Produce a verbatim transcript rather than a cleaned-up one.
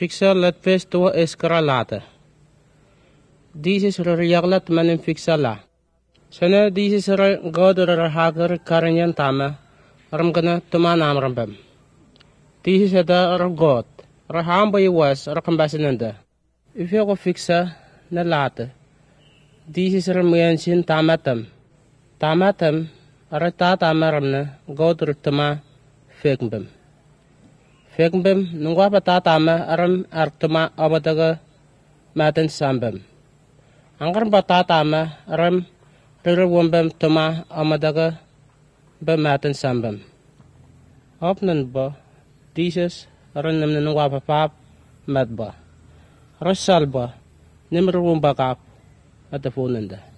Fixa let pes tua eskara lata. Disis riyaglat manim fixa la. Sana disis ra god ra hagar karanyan tama ram gana tuman amrambam. Disis ada ra god ra hamba iwas ra kambasinanda. Ifyo ko fixa na lata. Disis ra mayansin tamatam. Tamatam ra ta tamaram na god ra tuma fekmbam. Fekmbam nungwa pa ta tama aram artuma abadaga matan sambam. Angkar ba ta tama aram rirwambam tuma amadaga ba matan sambam. Opnan ba disis aran nam nungwa pa pap mat ba. Rasal ba nimruwamba kap at apunanda.